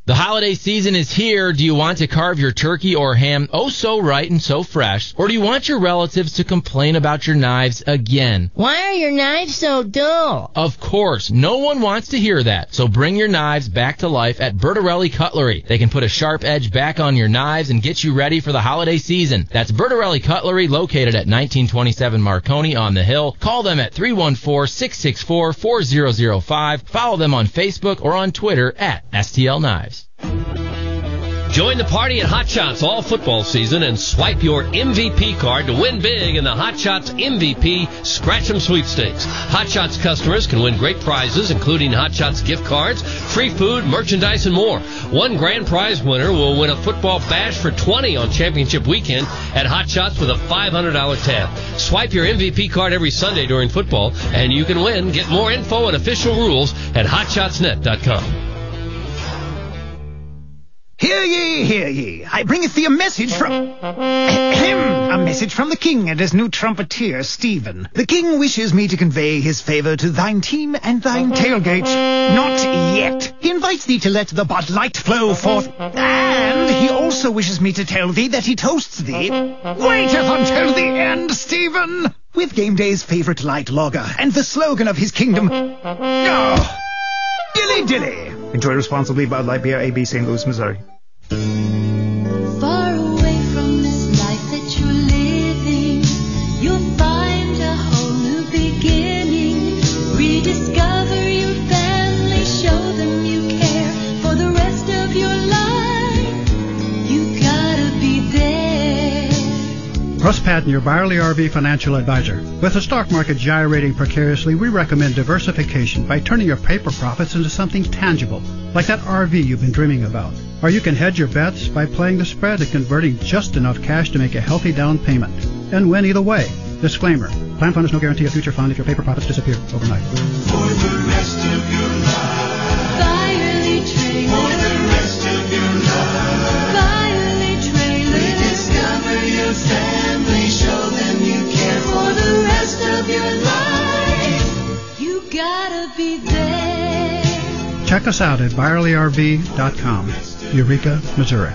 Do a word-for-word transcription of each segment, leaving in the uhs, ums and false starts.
The holiday season is here. Do you want to carve your turkey or ham oh so right and so fresh? Or do you want your relatives to complain about your knives again? Why are your knives so dull? Of course, no one wants to hear that. So bring your knives back to life at Bertarelli Cutlery. They can put a sharp edge back on your knives and get you ready for the holiday season. That's Bertarelli Cutlery, located at nineteen twenty-seven Marconi on the Hill. Call them at three one four, six six four, four zero zero five. Follow them on Facebook or on Twitter at S T L Knives. Join the party at Hot Shots all football season and swipe your M V P card to win big in the Hot Shots M V P Scratch'em Sweepstakes. Hot Shots customers can win great prizes, including Hot Shots gift cards, free food, merchandise, and more. One grand prize winner will win a football bash for twenty on championship weekend at Hot Shots with a five hundred dollars tab. Swipe your M V P card every Sunday during football, and you can win. Get more info and official rules at hot shots net dot com. Hear ye, hear ye. I bringeth thee a message from... Ahem, a message from the king and his new trumpeter, Stephen. The king wishes me to convey his favor to thine team and thine tailgate. Not yet. He invites thee to let the Bud Light flow forth. And he also wishes me to tell thee that he toasts thee. Waiteth until the end, Stephen. With game day's favorite light lager and the slogan of his kingdom. Oh, dilly dilly. Enjoy responsibly. Bud Light Beer, A B, Saint Louis, Missouri. Far away from this life that you're living, you'll find a whole new beginning. Rediscover your family, show them you care for the rest of your life. You gotta be there. Russ Patton, your Byerly R V financial advisor. With the stock market gyrating precariously, we recommend diversification by turning your paper profits into something tangible, like that R V you've been dreaming about. Or you can hedge your bets by playing the spread and converting just enough cash to make a healthy down payment. And win either way. Disclaimer. Plan fund is no guarantee of future fund if your paper profits disappear overnight. For the rest of your life. Byerly Trailers. For the rest of your life. Byerly Trailers. Rediscover your family. Show them you care for the rest of your life. You gotta be there. Check us out at Byerly R V dot com. Eureka, Missouri.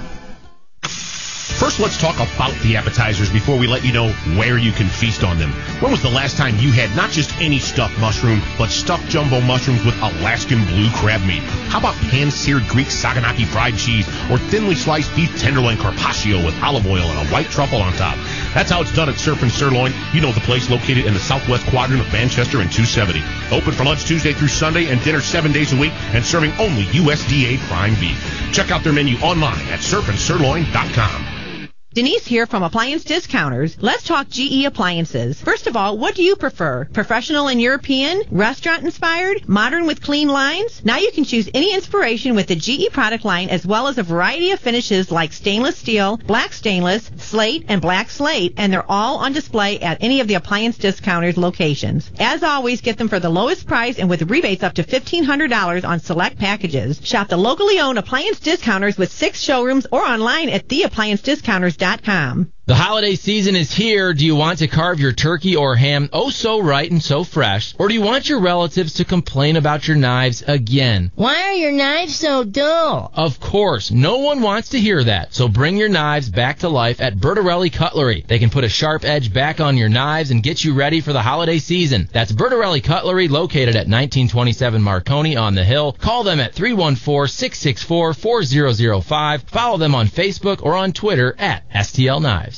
First, let's talk about the appetizers before we let you know where you can feast on them. When was the last time you had not just any stuffed mushroom, but stuffed jumbo mushrooms with Alaskan blue crab meat? How about pan-seared Greek saganaki fried cheese or thinly sliced beef tenderloin carpaccio with olive oil and a white truffle on top? That's how it's done at Surf and Sirloin. You know the place located in the southwest quadrant of Manchester and two seventy. Open for lunch Tuesday through Sunday and dinner seven days a week and serving only U S D A prime beef. Check out their menu online at surf and sirloin dot com. Denise here from Appliance Discounters. Let's talk G E appliances. First of all, what do you prefer? Professional and European? Restaurant inspired? Modern with clean lines? Now you can choose any inspiration with the G E product line as well as a variety of finishes like stainless steel, black stainless, slate, and black slate, and they're all on display at any of the Appliance Discounters locations. As always, get them for the lowest price and with rebates up to fifteen hundred dollars on select packages. Shop the locally owned Appliance Discounters with six showrooms or online at the appliance discounters dot com. The holiday season is here. Do you want to carve your turkey or ham oh so right and so fresh? Or do you want your relatives to complain about your knives again? Why are your knives so dull? Of course, no one wants to hear that. So bring your knives back to life at Bertarelli Cutlery. They can put a sharp edge back on your knives and get you ready for the holiday season. That's Bertarelli Cutlery, located at nineteen twenty-seven Marconi on the Hill. Call them at three one four, six six four, four zero zero five. Follow them on Facebook or on Twitter at S T L Knives.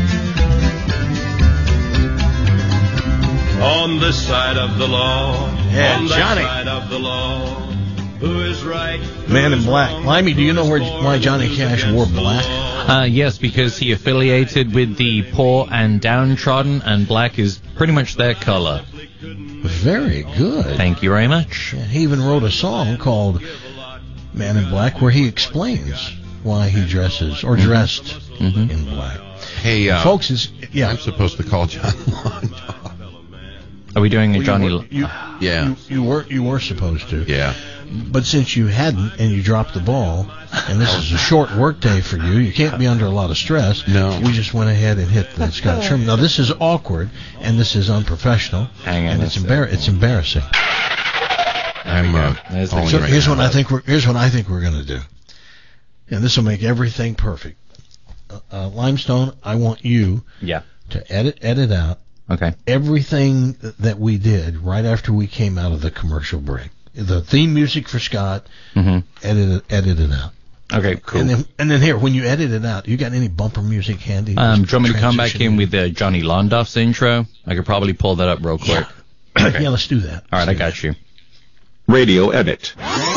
On this side of the law, yeah, on that Johnny. side of the law, who is right? Who Man in is Black. wrong, Limey, do you know where, why Johnny Cash wore black? Uh, yes, because he affiliated with the poor and downtrodden, and black is pretty much their color. Very good. Thank you very much. Yeah, he even wrote a song called Man in Black where he explains why he dresses or dressed mm-hmm. in black. Hey, uh, folks, is yeah. I'm supposed to call John Long. Are we doing a well, Johnny? You were, you, yeah, you, you were you were supposed to. Yeah, but since you hadn't and you dropped the ball, and this is a short work day for you, you can't be under a lot of stress. No, we just went ahead and hit the Scott Trim. Now this is awkward and this is unprofessional. Hang on, and it's embar- It's embarrassing. I'm uh, so here's what I think we're here's what I think we're gonna do. and this will make everything perfect. Uh, uh, Limestone, I want you Yeah. to edit edit out Okay. everything that we did right after we came out of the commercial break. The theme music for Scott, Mm-hmm. edit it, edit it out. Okay, cool. And then, and then here, when you edit it out, you got any bumper music handy? Um, Just do you want me to come back transition in with the Johnny Londoff's intro? I could probably pull that up real quick. Yeah, let's do that. All right, I got you. Radio edit.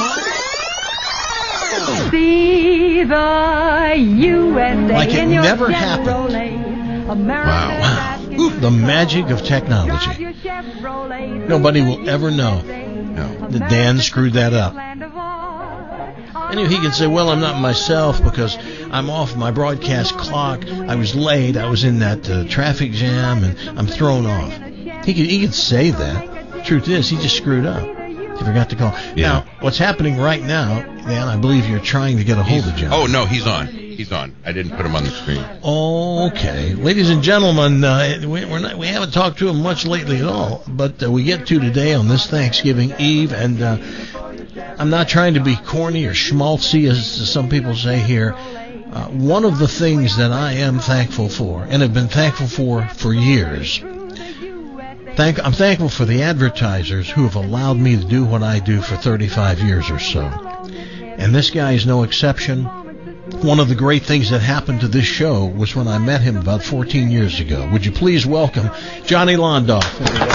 See the U S A Like it in your never Chevrolet. America Wow. Ooh, the magic of technology. Nobody will ever know that Dan screwed that up. And he can say, well, I'm not myself because I'm off my broadcast clock. I was late. I was in that uh, traffic jam, and I'm thrown off. He could, he could say that. Truth is, he just screwed up. He forgot to call. Yeah. Now, what's happening right now, Dan, I believe you're trying to get a hold of John. Oh, no, he's on. He's on. I didn't put him on the screen. Okay, ladies and gentlemen, uh, we, we're not, we haven't talked to him much lately at all, but uh, we get to today on this Thanksgiving Eve, and uh, I'm not trying to be corny or schmaltzy, as some people say here. Uh, one of the things that I am thankful for, and have been thankful for for years, thank, I'm thankful for the advertisers who have allowed me to do what I do for thirty-five years or so. And this guy is no exception. One of the great things that happened to this show was when I met him about fourteen years ago. Would you please welcome Johnny Londoff?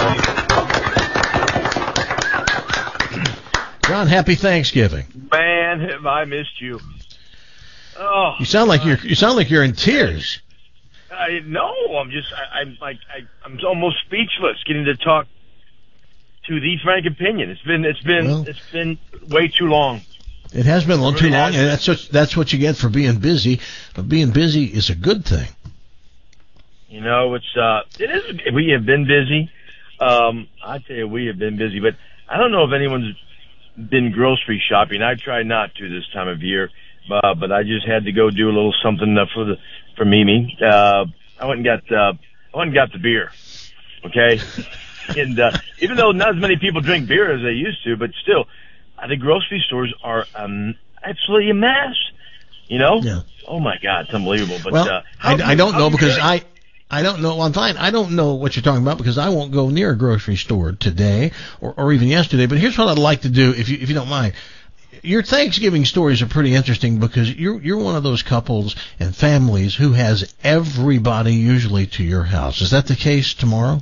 John, happy Thanksgiving. Man, have I missed you. Oh, You sound like you're you sound like you're in tears. I no, I'm just I, I'm like I, I'm almost speechless getting to talk to the Frank Opinion. It's been it's been Well, it's been way too long. It has been a little It too really long, has. and that's what that's what you get for being busy. But being busy is a good thing. You know, it's uh, it is. We have been busy. Um, I tell you, we have been busy, but I don't know if anyone's been grocery shopping. I try not to this time of year, uh, but I just had to go do a little something uh, for the for Mimi. Uh, I went and got uh, I went and got the beer. Okay, and uh, even though not as many people drink beer as they used to, but still, uh, the grocery stores are um, absolutely a mess. You know? Yeah. Oh my God, it's unbelievable. But Well, uh, how I, I don't how know you because doing? I I don't know. Well, I'm fine. I don't know what you're talking about because I won't go near a grocery store today or, or even yesterday. But here's what I'd like to do, if you if you don't mind. Your Thanksgiving stories are pretty interesting because you're you're one of those couples and families who has everybody usually to your house. Is that the case tomorrow?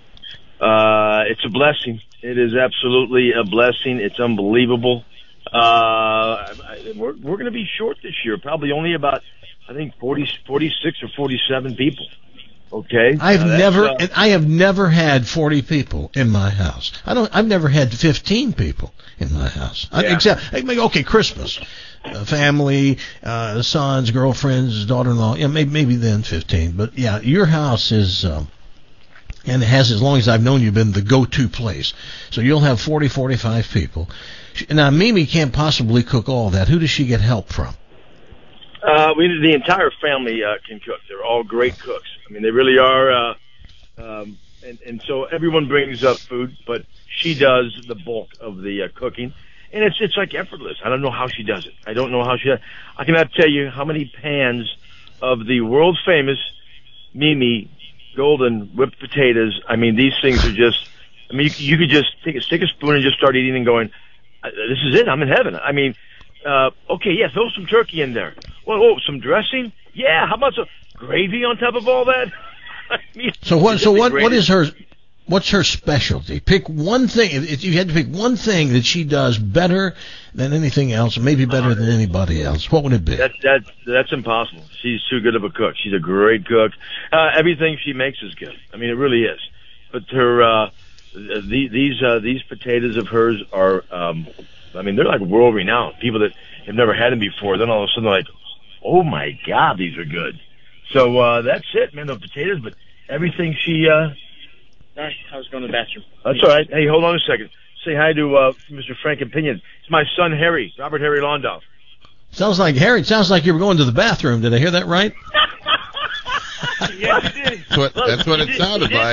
Uh, it's a blessing. It is absolutely a blessing. It's unbelievable. Uh, I, I- we're we're going to be short this year. Probably only about, I think, forty, forty-six or forty-seven people. Okay. I've Uh, that's, never uh, and I have never had forty people in my house. I don't. I've never had fifteen people in my house. I, Yeah. except I mean, okay, Christmas, uh, family, uh, sons, girlfriends, daughter-in-law. Yeah, maybe maybe then fifteen. But yeah, your house is. Um, and it has, as long as I've known you, been the go-to place. So you'll have forty, forty-five people. Now, Mimi can't possibly cook all that. Who does she get help from? Uh, we the entire family uh, can cook. They're all great cooks. I mean, they really are. Uh, um, and and so everyone brings up food, but she does the bulk of the uh, cooking, and it's it's like effortless. I don't know how she does it. I don't know how she. Does. I cannot tell you how many pans of the world famous Mimi golden whipped potatoes. I mean, these things are just. I mean, you, you could just take a stick a spoon and just start eating and going, "This is it. I'm in heaven." I mean. Uh, okay, yeah, throw some turkey in there. Well, oh, some dressing? Yeah, how about some gravy on top of all that? I mean, So what? it's So just the what? What greatest. is her? What's her specialty? Pick one thing. If you had to pick one thing that she does better than anything else, maybe better than anybody else, what would it be? That, that, that's impossible. She's too good of a cook. She's a great cook. Uh, everything she makes is good. I mean, it really is. But her, uh, the, these, uh, these potatoes of hers are, um, I mean, they're like world renowned. People that have never had them before, then all of a sudden they're like, oh my God, these are good. So, uh, that's it, man, the potatoes, but everything she, uh, Sorry, I was going to the bathroom. that's all right. Hey, hold on a second. Say hi to, uh, Mister Frank Opinion. It's my son, Harry, Robert Harry Londoff. Sounds like Harry. It sounds like you were going to the bathroom. Did I hear that right? Yes, it did. That's what, that's what he it did- sounded he did- like.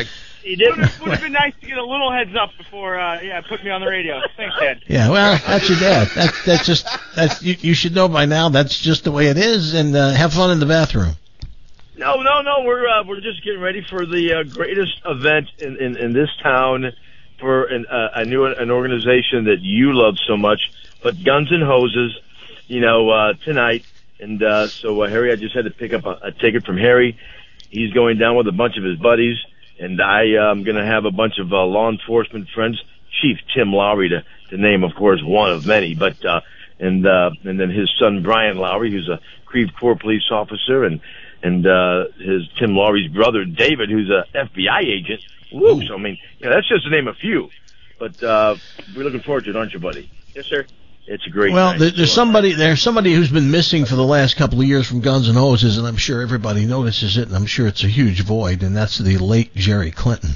He did. Would have been nice to get a little heads up before, uh, yeah, put me on the radio. Thanks, Dad. Yeah, well, that's your dad. That's that's just that's you, you should know by now. That's just the way it is. And uh, have fun in the bathroom. No, no, no. We're uh, we're just getting ready for the uh, greatest event in, in, in this town for an, uh, a new an organization that you love so much, but Guns and Hoses. You know, uh, tonight, and uh, so uh, Harry, I just had to pick up a, a ticket from Harry. He's going down with a bunch of his buddies. And I am um, going to have a bunch of uh, law enforcement friends, Chief Tim Lowry to, to name, of course, one of many, but uh, and uh, and then his son Brian Lowry, who's a Creve Coeur police officer, and and uh, his Tim Lowry's brother David, who's a F B I agent. Woo! So I mean, you know, that's just to name a few. But uh, we're looking forward to it, aren't you, buddy? Yes, sir. It's a great Well, night. there, there's somebody there's somebody who's been missing for the last couple of years from Guns N' Hoses, and I'm sure everybody notices it, and I'm sure it's a huge void, and that's the late Jerry Clinton.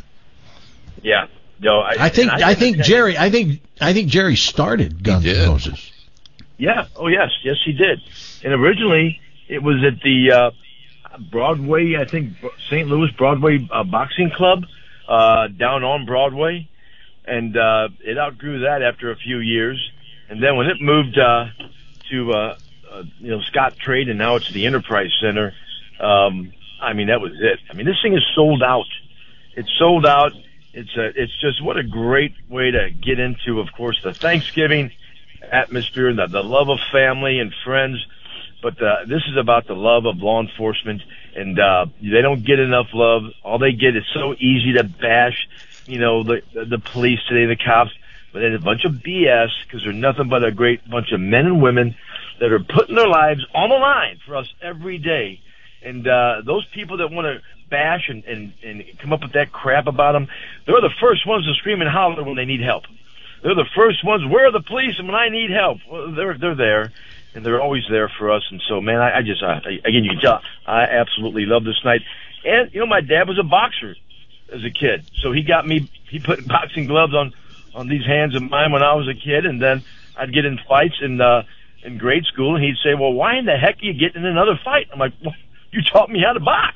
Yeah. No, I, I think I, I think Jerry I think I think Jerry started Guns N' Hoses. Yeah. Oh, yes. Yes, he did. And originally, it was at the uh, Broadway, I think, Saint Louis Broadway uh, Boxing Club uh, down on Broadway, and uh, it outgrew that after a few years. And then when it moved uh, to uh, uh, you know Scott Trade, and now it's the Enterprise Center. Um, I mean, that was it. I mean, this thing is sold out. It's sold out. It's a, it's just what a great way to get into, of course, the Thanksgiving atmosphere, the, the love of family and friends. But uh, this is about the love of law enforcement, and uh, they don't get enough love. All they get is so easy to bash, you know, the the police today, the cops. But it's a bunch of B S, because they're nothing but a great bunch of men and women that are putting their lives on the line for us every day. And uh, those people that want to bash and, and, and come up with that crap about them, they're the first ones to scream and holler when they need help. They're the first ones, where are the police? And when I need help, well, they're they're there, and they're always there for us. And so, man, I, I just, uh, again, you can tell, I absolutely love this night. And, you know, my dad was a boxer as a kid, so he got me, he put boxing gloves on, on these hands of mine when I was a kid, and then I'd get in fights in uh, in grade school, and he'd say, well, why in the heck are you getting in another fight? I'm like, well, you taught me how to box.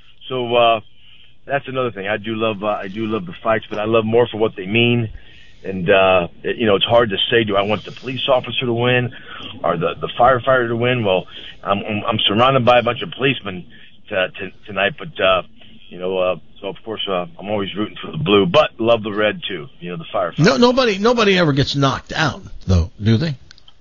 So uh, that's another thing. I do love uh, I do love the fights, but I love more for what they mean. And, uh, it, you know, it's hard to say, do I want the police officer to win or the, the firefighter to win? Well, I'm, I'm, I'm surrounded by a bunch of policemen t- t- tonight, but, uh, you know, uh, so of course, uh, I'm always rooting for the blue, but love the red too. You know, the firefighter. No, nobody, nobody ever gets knocked out, though, do they?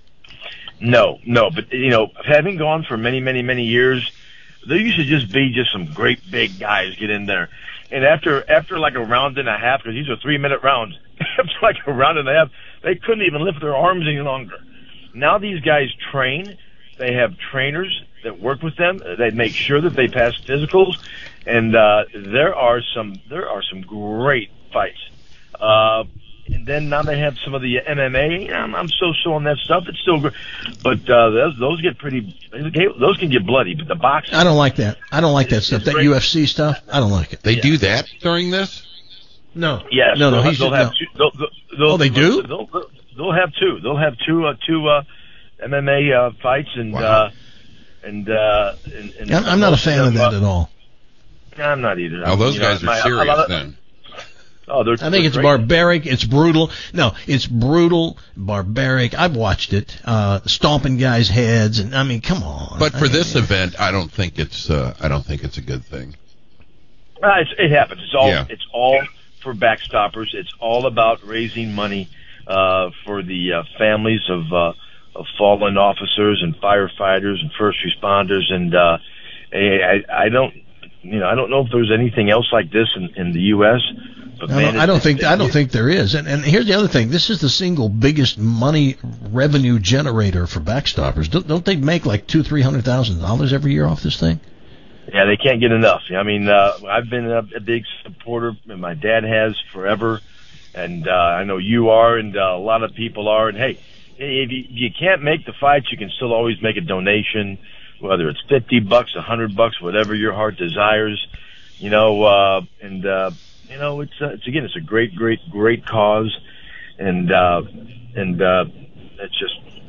No, no, but you know, having gone for many, many, many years, there used to just be just some great big guys get in there, and after after like a round and a half, because these are three minute rounds, after like a round and a half, they couldn't even lift their arms any longer. Now these guys train; they have trainers that work with them. They make sure that they pass physicals. And uh, there are some there are some great fights. Uh, and then now they have some of the M M A. I'm, I'm so-so on that stuff. It's still good. But uh, those, those get pretty – those can get bloody. But the boxing – I don't like that. I don't like that stuff. That U F C stuff, I don't like it. They yeah. do that during this? No. Yes. No, no. They'll, He's, they'll have no. two, they'll, they'll, oh, they do? They'll, they'll, they'll have two. They'll have two uh, two uh, M M A uh, fights. And, wow. uh, and, uh, and, and I'm, I'm not a fan of that at all. I'm not either. Oh, those you guys know, are my, serious I, I, then. Oh, they're, I think they're it's great. barbaric. It's brutal. No, it's brutal, barbaric. I've watched it. Uh, stomping guys' heads, and I mean, come on. But for I, this event, I don't think it's. Uh, I don't think it's a good thing. Uh, it's, it happens. It's all. Yeah. It's all for backstoppers. It's all about raising money uh, for the uh, families of uh, of fallen officers and firefighters and first responders. And uh, I, I don't. You know, I don't know if there's anything else like this in, in the U S But I man, don't, I don't think I don't think there is. And and here's the other thing: this is the single biggest money revenue generator for backstoppers. Don't, don't they make like two, three hundred thousand dollars every year off this thing? Yeah, they can't get enough. I mean, uh, I've been a, a big supporter, and my dad has forever, and uh, I know you are, and uh, a lot of people are. And hey, if you, if you can't make the fights, you can still always make a donation. Whether it's fifty bucks, a hundred bucks, whatever your heart desires, you know, uh, and, uh, you know, it's, uh, it's, again, it's a great, great, great cause. And, uh, and, uh, it's just,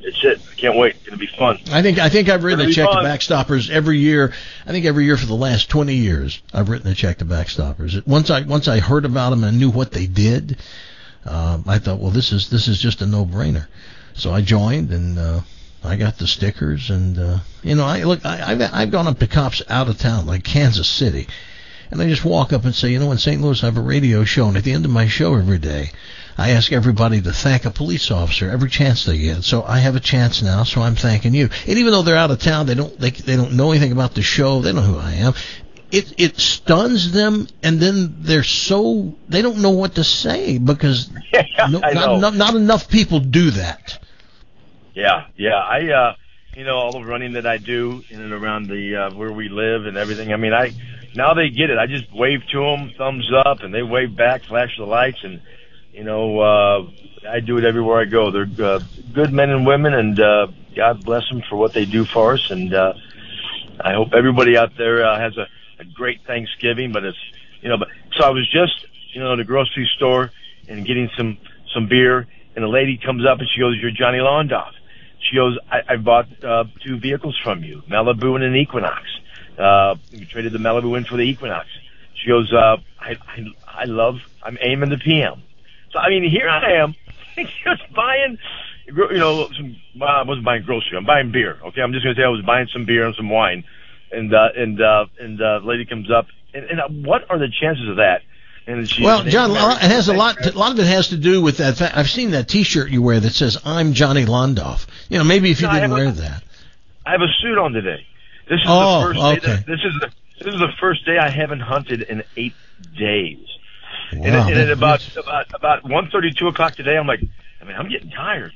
it's it. I can't wait. It's going to be fun. I think I think I've written a It's check gonna to be fun. Backstoppers every year. I think every year for the last twenty years, I've written a check to Backstoppers. Once I once I heard about them and knew what they did, um, I thought, well, this is this is just a no-brainer. So I joined, and uh, I got the stickers, and uh, you know, I look, I, I've I've gone up to cops out of town, like Kansas City, and I just walk up and say, you know, in Saint Louis I have a radio show, and at the end of my show every day, I ask everybody to thank a police officer every chance they get. So I have a chance now, so I'm thanking you. And even though they're out of town, they don't they they don't know anything about the show, they don't know who I am. It it stuns them, and then they're so they don't know what to say because Yeah, no, I not, know. not not enough people do that. Yeah, yeah. I, uh, you know, all the running that I do in and around the uh, where we live and everything. I mean, I now they get it. I just wave to them, thumbs up, and they wave back, flash the lights, and you know, uh, I do it everywhere I go. They're uh, good men and women, and uh, God bless them for what they do for us. And uh, I hope everybody out there uh, has a, a great Thanksgiving. But it's, you know, but so I was just, you know, in the grocery store and getting some some beer, and a lady comes up and she goes, "You're Johnny Londoff." She goes, I, I bought uh, two vehicles from you, Malibu and an Equinox. Uh, we traded the Malibu in for the Equinox. She goes, uh, I, I, I love, I'm aiming the P M. So, I mean, here I am, just buying, you know, some, well, I wasn't buying grocery, I'm buying beer, okay? I'm just going to say I was buying some beer and some wine. And, uh, and, uh, and, uh, lady comes up, and, and uh, what are the chances of that? And she, Well, and John, it has a lot. A lot of it has to do with that fact. I've seen that T-shirt you wear that says "I'm Johnny Londoff." You know, maybe if you No, I didn't have a- wear that. I have a suit on today. This is Oh, the first okay. day. That, this is the this is the first day I haven't hunted in eight days. Wow, and, and that- at about about about one thirty, two o'clock today, I'm like, I mean, I'm getting tired.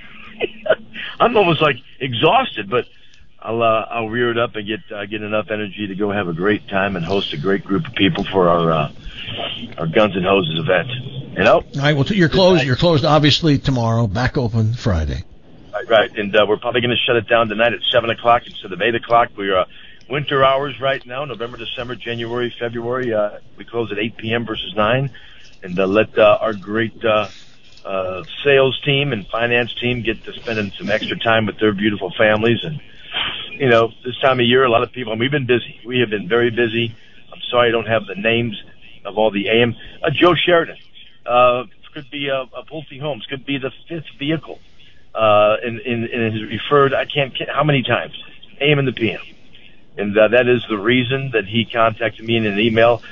I'm almost like exhausted, but I'll uh, I'll rear it up and get uh, get enough energy to go have a great time and host a great group of people for our uh, our Guns and Hoses event. You know. All right. Well, you're closed. You're closed, obviously, tomorrow. Back open Friday. Right, right. And uh, we're probably going to shut it down tonight at seven o'clock instead of eight o'clock. We're uh, winter hours right now, November, December, January, February. Uh, we close at eight p.m. versus nine, and uh, let uh, our great uh, uh, sales team and finance team get to spending some extra time with their beautiful families. And you know, this time of year, a lot of people. And we've been busy. We have been very busy. I'm sorry I don't have the names of all the A M. Uh, Joe Sheridan. Uh, could be a, a Pulte Homes. Could be the fifth vehicle. Uh, and, and, and is referred, I can't, how many times? A M and the P M. And uh, that is the reason that he contacted me in an email,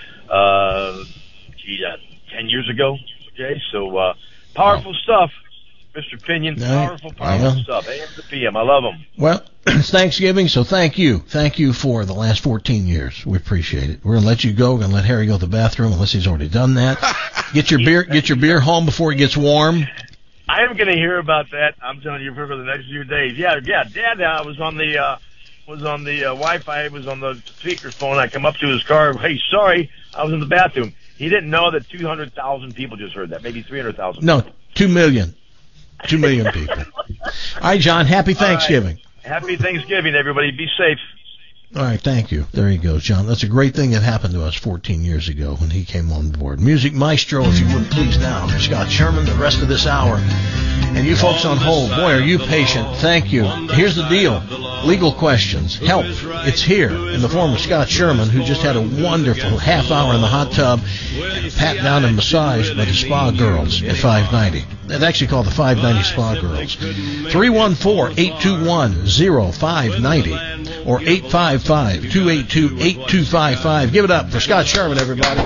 uh, gee, uh, ten years ago. Okay, so, uh, powerful stuff, Mister Pinion. Powerful, powerful Yeah. stuff. A M to P M. I love them. Well, it's Thanksgiving, so thank you. Thank you for the last fourteen years. We appreciate it. We're going to let you go. We're going to let Harry go to the bathroom unless he's already done that. Get your beer Get your beer home before it gets warm. I am going to hear about that. I'm telling you for the next few days. Yeah, yeah. Dad uh, was on the uh, was on the uh, Wi-Fi. Was on the speakerphone. I come up to his car. Hey, sorry, I was in the bathroom. He didn't know that two hundred thousand people just heard that. Maybe three hundred thousand. No, two million. Two million people. All right, John. Happy Thanksgiving. Happy Thanksgiving, everybody. Be safe. All right, thank you. There you go, John. That's a great thing that happened to us fourteen years ago when he came on board. Music Maestro, if you would please now. Scott Sherman, the rest of this hour. And you folks on hold, boy, are you patient. Thank you. Here's the deal. Legal questions, help, it's here in the form of Scott Sherman, who just had a wonderful half hour in the hot tub, pat down and massaged by the Spa Girls at five ninety. It's actually called the five ninety Spa Girls. three one four, eight two one, zero five nine zero or eight five five, two eight two, eight two five five. Give it up for Scott Sherman, everybody.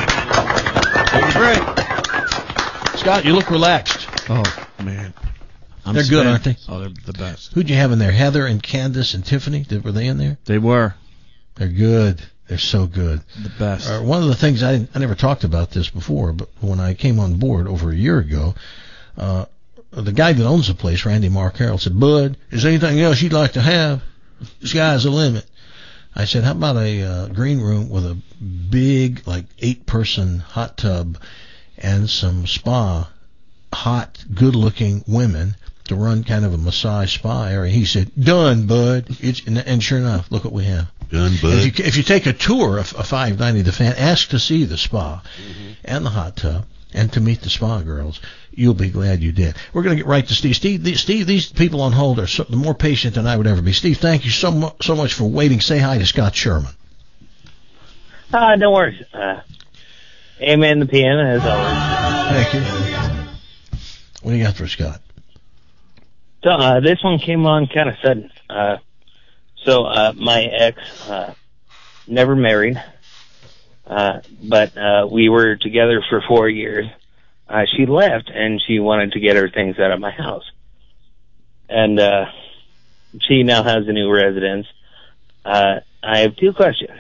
Great. Scott, you look relaxed. Oh, man. I'm They're good, spent. aren't they? Oh, they're the best. Who'd you have in there? Heather and Candace and Tiffany? Did, were they in there? They were. They're good. They're so good. The best. Uh, one of the things, I, I never talked about this before, but when I came on board over a year ago, uh, the guy that owns the place, Randy Mark Harold, said, Bud, is there anything else you'd like to have? Sky's the limit. I said, how about a uh, green room with a big, like, eight-person hot tub and some spa, hot, good-looking women to run kind of a massage spa area? He said, done, Bud. It's, and, and sure enough, look what we have. Done, Bud. If you, if you take a tour of, of five ninety The Fan, ask to see the spa mm-hmm. and the hot tub and to meet the Spa Girls, you'll be glad you did. We're going to get right to Steve. Steve, these, Steve, these people on hold are so, more patient than I would ever be. Steve, thank you so mu- so much for waiting. Say hi to Scott Sherman. Uh, no worries. Uh, amen the piano, as always. Thank you. What do you got for Scott? So, uh, this one came on kind of sudden. Uh, so, uh, my ex, uh, never married, uh, but, uh, we were together for four years. Uh, she left and she wanted to get her things out of my house. And, uh, she now has a new residence. Uh, I have two questions.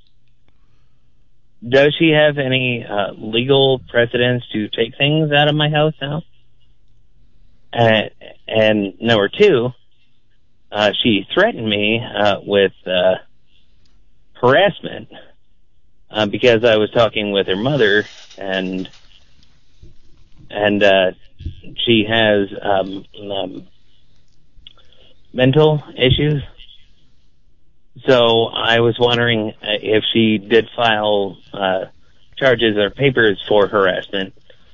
Does she have any, uh, legal precedence to take things out of my house now? Uh, and number two, uh, she threatened me, uh, with, uh, harassment, uh, because I was talking with her mother and, and, uh, she has, um, um, mental issues. So I was wondering if she did file, uh, charges or papers for harassment,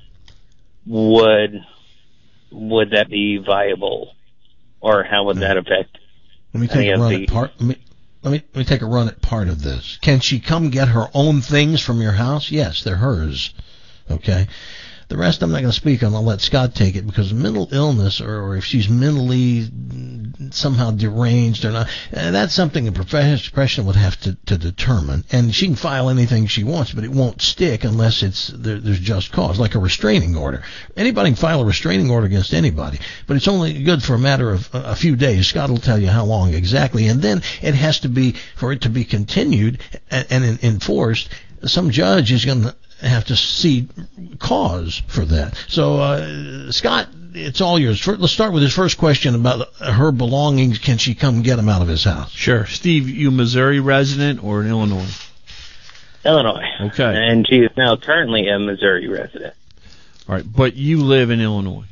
would, would that be viable, or how would that affect? Let me take a run at part. Let me, let me let me take a run at part of this. Can she come get her own things from your house? Yes, they're hers. Okay. The rest I'm not going to speak on. I'll let Scott take it, because mental illness, or, or if she's mentally somehow deranged or not, uh, that's something a professional would have to, to determine. And she can file anything she wants, but it won't stick unless it's there, there's just cause, like a restraining order. Anybody can file a restraining order against anybody, but it's only good for a matter of a, a few days. Scott will tell you how long exactly, and then it has to be, for it to be continued and, and enforced, some judge is going to have to see cause for that. So, uh, Scott, it's all yours. First, let's start with his first question about her belongings. Can she come get them out of his house? Sure. Steve, you Missouri resident or in Illinois? Illinois. Okay. And she is now currently a Missouri resident. All right, but you live in Illinois.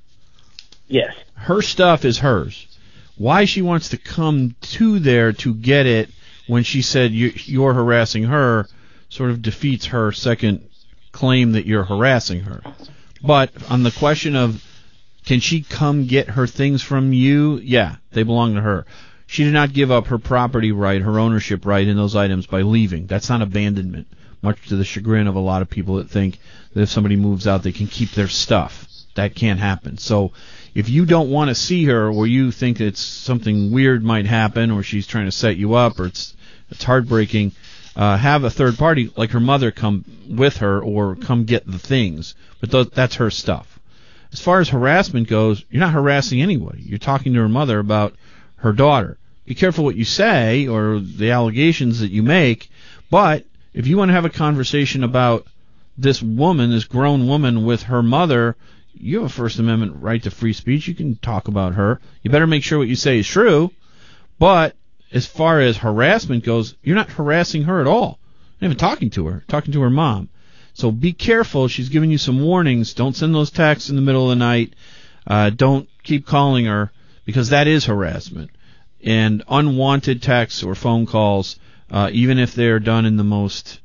Yes. Her stuff is hers. Why she wants to come to there to get it when she said you, you're harassing her sort of defeats her second claim that you're harassing her. But on the question of can she come get her things from you, yeah, they belong to her. She did not give up her property right, her ownership right in those items by leaving. That's not abandonment, much to the chagrin of a lot of people that think that if somebody moves out, they can keep their stuff. That can't happen. So if you don't want to see her, or you think it's something weird might happen, or she's trying to set you up, or it's it's heartbreaking, Uh, have a third party like her mother come with her or come get the things. But th- that's her stuff. As far as harassment goes, you're not harassing anybody. You're talking to her mother about her daughter. Be careful what you say or the allegations that you make. But if you want to have a conversation about this woman, this grown woman with her mother, you have a First Amendment right to free speech. You can talk about her. You better make sure what you say is true. But as far as harassment goes, you're not harassing her at all. You're not even talking to her, talking to her mom. So be careful. She's giving you some warnings. Don't send those texts in the middle of the night. Uh, don't keep calling her, because that is harassment. And unwanted texts or phone calls, uh, even if they're done in the most,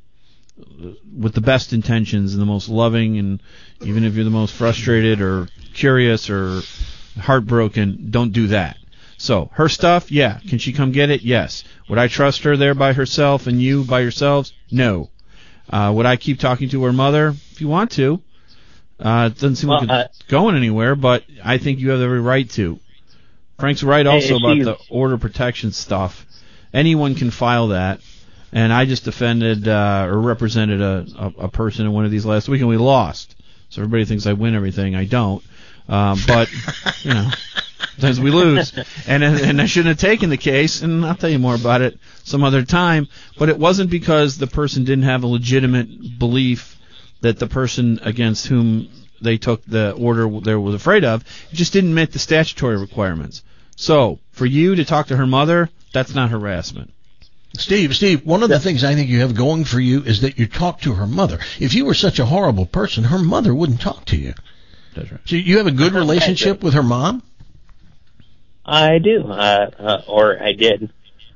with the best intentions and the most loving, and even if you're the most frustrated or curious or heartbroken, don't do that. So, her stuff, yeah. Can she come get it? Yes. Would I trust her there by herself and you by yourselves? No. Uh, would I keep talking to her mother? If you want to. Uh, it doesn't seem well, like uh, it's going anywhere, but I think you have every right to. Frank's right also about the order protection stuff. Anyone can file that. And I just defended uh, or represented a, a, a person in one of these last week, and we lost. So everybody thinks I win everything. I don't. Um, but, you know, sometimes we lose. And and I shouldn't have taken the case, and I'll tell you more about it some other time. But it wasn't because the person didn't have a legitimate belief that the person against whom they took the order they was afraid of, it just didn't meet the statutory requirements. So, for you to talk to her mother, that's not harassment. Steve, Steve, one of the things I think you have going for you is that you talk to her mother. If you were such a horrible person, her mother wouldn't talk to you. That's right. So you have a good relationship with her mom? I do, uh, uh, or I did.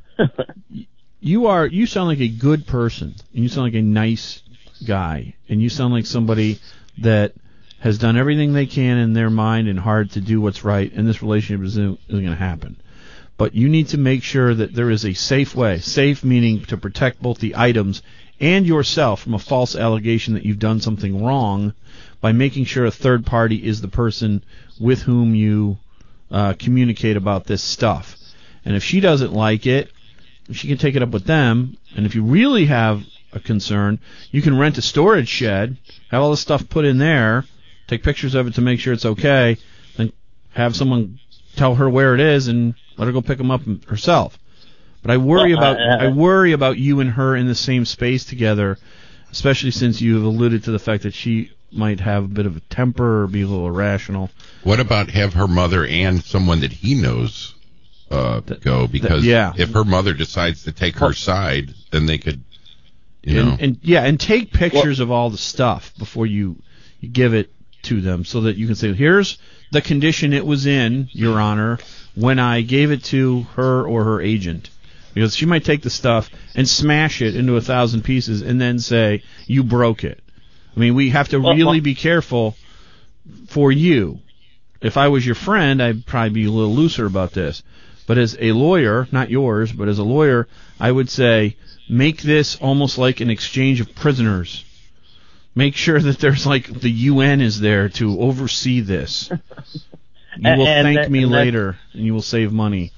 You are. You sound like a good person, and you sound like a nice guy, and you sound like somebody that has done everything they can in their mind and heart to do what's right, and this relationship isn't, isn't going to happen. But you need to make sure that there is a safe way, safe meaning to protect both the items and yourself from a false allegation that you've done something wrong, by making sure a third party is the person with whom you uh, communicate about this stuff. And if she doesn't like it, she can take it up with them. And if you really have a concern, you can rent a storage shed, have all the stuff put in there, take pictures of it to make sure it's okay, then have someone tell her where it is and let her go pick them up herself. But I worry Well, about uh, I worry about you and her in the same space together, especially since you've alluded to the fact that she might have a bit of a temper or be a little irrational. What about have her mother and someone that he knows uh, go? Because yeah. if her mother decides to take her side, then they could, you know. And, and yeah, and take pictures well, of all the stuff before you, you give it to them, so that you can say, here's the condition it was in, Your Honor, when I gave it to her or her agent. Because she might take the stuff and smash it into a thousand pieces and then say, you broke it. I mean, we have to really be careful for you. If I was your friend, I'd probably be a little looser about this. But as a lawyer, not yours, but as a lawyer, I would say, make this almost like an exchange of prisoners. Make sure that there's like the U N is there to oversee this. You will And thank that- me and that- later, and you will save money.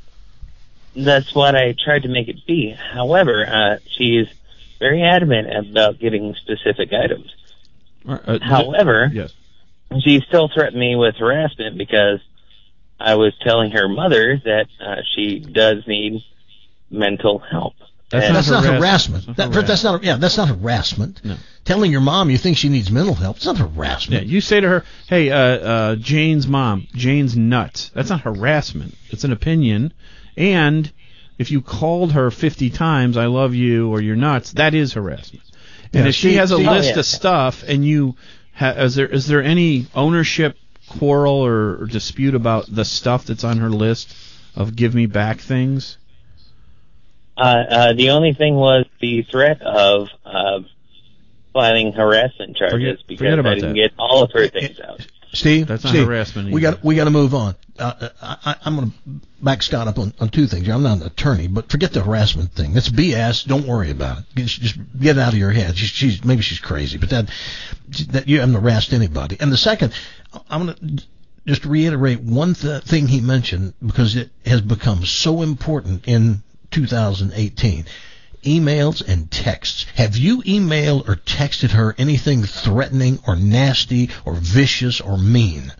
That's what I tried to make it be. However, uh, she is very adamant about getting specific items. Uh, However, yes. she still threatened me with harassment because I was telling her mother that uh, she does need mental help. That's, And- not, that's not harassment. That's That, not harassment. that's not. Yeah, that's not harassment. No. Telling your mom you think she needs mental help. It's not harassment. Yeah, you say to her, hey, uh, uh, Jane's mom, Jane's nuts. That's not harassment. It's an opinion. And if you called her fifty times, I love you, or you're nuts, that is harassment. And Yeah, if she Steve- has a Steve- list Oh, yeah. of stuff, and you ha- is there is there any ownership quarrel or, or dispute about the stuff that's on her list of give me back things? Uh, uh, the only thing was the threat of uh, filing harassment charges Forget- because forget about I didn't that. get all of her things out. Steve, That's not Steve, harassment We either. got we got to move on. Uh, I, I, I'm going to back Scott up on, on two things. I'm not an attorney, but forget the harassment thing. That's B S. Don't worry about it. Just, just get it out of your head. She's, she's maybe she's crazy, but that that you haven't harassed anybody. And the second, I'm going to just reiterate one th- thing he mentioned because it has become so important in two thousand eighteen. Emails and texts. Have you emailed or texted her anything threatening or nasty or vicious or mean?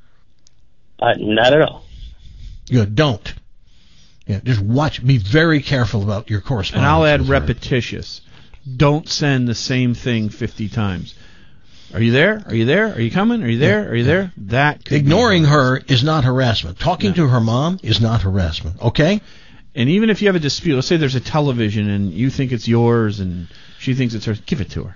Uh, not at all. Good. Don't. Yeah, just watch. Be very careful about your correspondence. And I'll add with her. repetitious. Don't send the same thing fifty times. Are you there? Are you there? Are you coming? Are you there? Are you there? That could be Ignoring harassment. her is not harassment. Talking No. to her mom is not harassment. Okay? And even if you have a dispute, let's say there's a television and you think it's yours and she thinks it's hers, give it to her.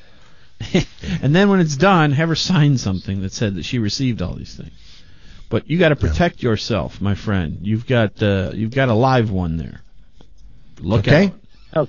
And then when it's done, have her sign something that said that she received all these things. But you got to protect yourself, my friend. You've got uh, you've got a live one there. Look Okay? out.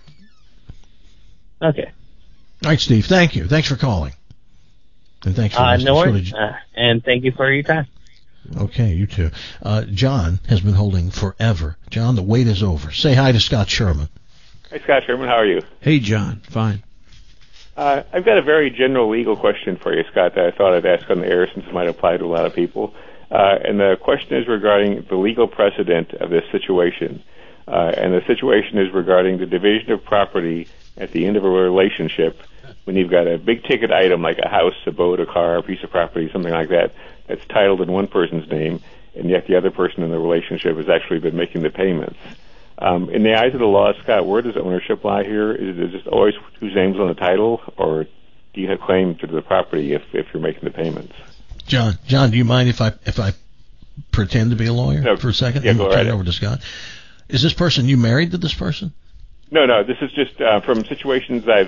Oh. Okay. All right, Steve. Thank you. Thanks for calling. And thanks for Uh, listening. no Sort worries. of- Uh, and thank you for your time. Okay, you too. Uh, John has been holding forever. John, the wait is over. Say hi to Scott Sherman. Hi, Scott Sherman. How are you? Hey, John. Fine. Uh, I've got a very general legal question for you, Scott, that I thought I'd ask on the air since it might apply to a lot of people. Uh, and the question is regarding the legal precedent of this situation. Uh, and the situation is regarding the division of property at the end of a relationship when you've got a big-ticket item like a house, a boat, a car, a piece of property, something like that, that's titled in one person's name, and yet the other person in the relationship has actually been making the payments. Um, in the eyes of the law, Scott, where does ownership lie here? Is it just always whose name's on the title, or do you have claim to the property if, if you're making the payments? John, John, do you mind if I if I pretend to be a lawyer No, for a second? yeah, and go turn right it over to Scott. Is this person you married to this person? No, no, this is just uh, from situations I've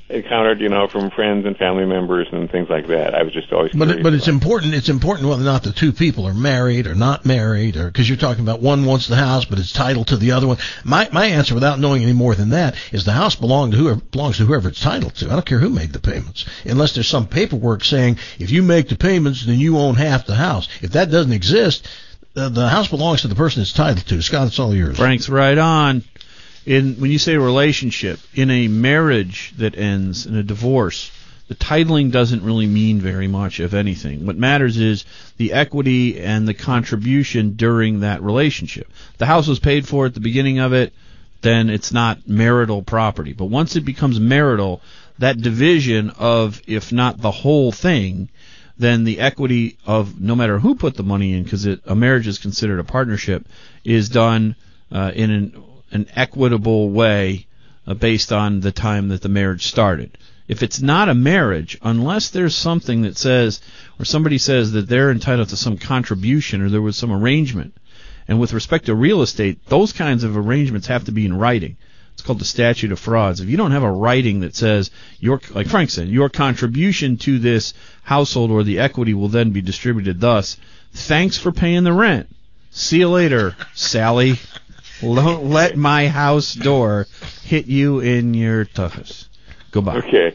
encountered, you know, from friends and family members and things like that. I was just always But curious but it's about important. It's important whether or not the two people are married or not married, or because you're talking about one wants the house, but it's titled to the other one. My my answer, without knowing any more than that, is the house belong to whoever belongs to whoever it's titled to. I don't care who made the payments, unless there's some paperwork saying if you make the payments, then you own half the house. If that doesn't exist, the, the house belongs to the person it's titled to. Scott, it's all yours. Frank's right on. In when you say relationship, in a marriage that ends, in a divorce, the titling doesn't really mean very much, if anything. What matters is the equity and the contribution during that relationship. The house was paid for at the beginning of it, then it's not marital property. But once it becomes marital, that division of, if not the whole thing, then the equity of no matter who put the money in, because a marriage is considered a partnership, is done uh, in an an equitable way uh, based on the time that the marriage started. If it's not a marriage, unless there's something that says, or somebody says that they're entitled to some contribution or there was some arrangement, and with respect to real estate, those kinds of arrangements have to be in writing. It's called the statute of frauds. If you don't have a writing that says, your, like Frank said, your contribution to this household or the equity will then be distributed thus, thanks for paying the rent. See you later, Sally. Don't let my house door hit you in your tuchus. Goodbye. Okay.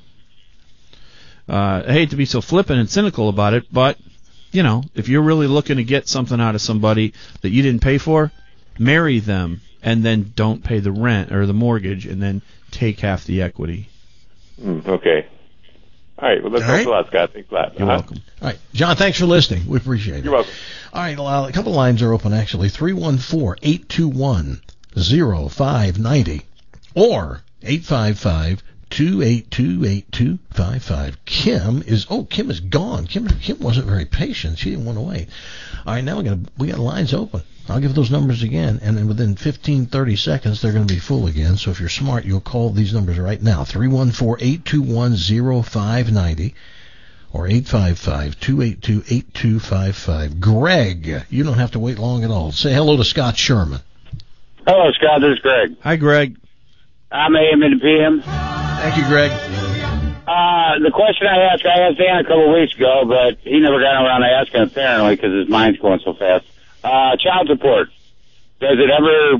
Uh, I hate to be so flippant and cynical about it, but, you know, if you're really looking to get something out of somebody that you didn't pay for, marry them and then don't pay the rent or the mortgage and then take half the equity. Mm, okay. All right. Well, that's All right. a lot, Scott. Thanks a lot. You're Uh-huh. welcome. All right, John, thanks for listening. We appreciate it. You're welcome. All right, well, a couple of lines are open, actually. three one four, eight two one, zero five nine zero or eight five five, two eight two, eight two five five. Kim is, oh, Kim is gone. Kim Kim wasn't very patient. She didn't want to wait. All right, now we got we got lines open. I'll give those numbers again, and then within fifteen, thirty seconds, they're going to be full again. So if you're smart, you'll call these numbers right now, three one four, eight two one, zero five nine zero or eight five five, two eight two, eight two five five. Greg, you don't have to wait long at all. Say hello to Scott Sherman. Hello, Scott. This is Greg. Hi, Greg. I'm A M and P M. Thank you, Greg. Uh, the question I asked, I asked Dan a couple of weeks ago, but he never got around to asking apparently because his mind's going so fast. Uh, child support. Does it ever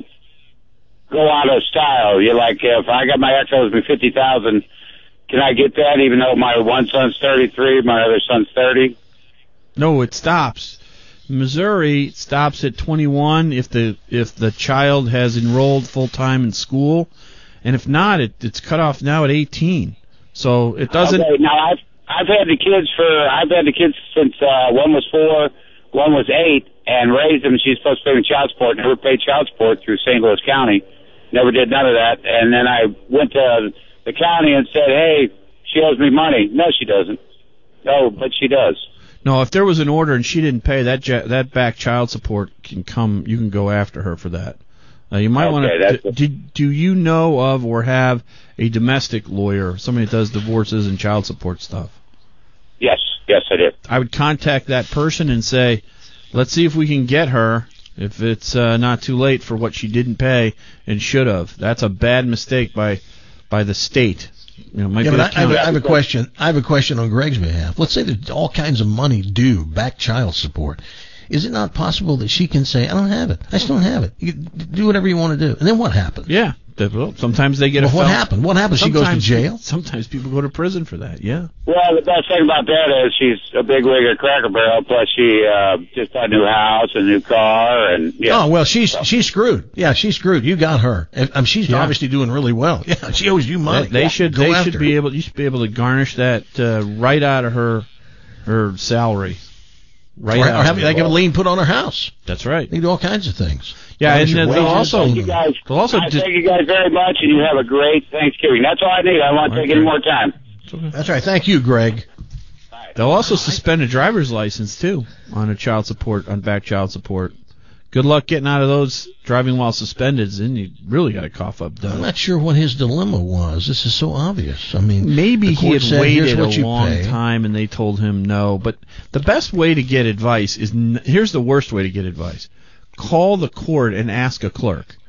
go out of style? You're like, if I got my ex owes me fifty thousand dollars, can I get that even though my one son's thirty-three, my other son's thirty? No, it stops. Missouri stops at twenty-one if the if the child has enrolled full time in school, and if not, it, it's cut off now at eighteen. So it doesn't. Okay, now I've I've had the kids for I've had the kids since uh, one was four, one was eight, and raised them. She's supposed to pay me child support. Never paid child support through Saint Louis County. Never did none of that. And then I went to the county and said, "Hey, she owes me money." No, she doesn't. No, but she does. No, if there was an order and she didn't pay, that ja- that back child support can come. You can go after her for that. Uh, you might Okay, want that's to. Do, do you know of or have a domestic lawyer, somebody that does divorces and child support stuff? Yes, yes, I did. I would contact that person and say, let's see if we can get her. If it's uh, not too late for what she didn't pay and should have. That's a bad mistake by by the state. You know, it might Yeah, be but the I, I, have a, county. I have a question. I have a question on Greg's behalf. Let's say there's all kinds of money due, back child support. Is it not possible that she can say, "I don't have it. I just don't have it. You do whatever you want to do." And then what happens? Yeah. They- well, sometimes they get Well, a what fel- happened? What happens? She goes to Sometimes- jail? Sometimes people go to prison for that. Yeah. Well, the best thing about that is she's a big wig at Cracker Barrel. Plus, she uh, just bought a new house, a new car, and yeah. Oh well, she's she's screwed. Yeah, she's screwed. You got her. And, um, she's Yeah. obviously doing really well. Yeah, she owes you money. They, they Yeah. should. Go They after should be her. able. You should be able to garnish that uh, right out of her her salary. Right. Or, or out have of they it. have a lien put on her house. That's right. They do all kinds of things. Yeah, Garnish and her then they'll wages, also- clean You them. guys, They'll also I di- thank you guys very much, and you have a great Thanksgiving. That's all I need. I won't take any more time. That's right. Thank you, Greg. They'll also suspend a driver's license too on a child support on back child support. Good luck getting out of those driving while suspended, and you really got to cough up dough. I'm not sure what his dilemma was. This is so obvious. I mean, Maybe the he court had said, "Here's waited a what you long pay." time and they told him no. But the best way to get advice is n- here's the worst way to get advice: call the court and ask a clerk.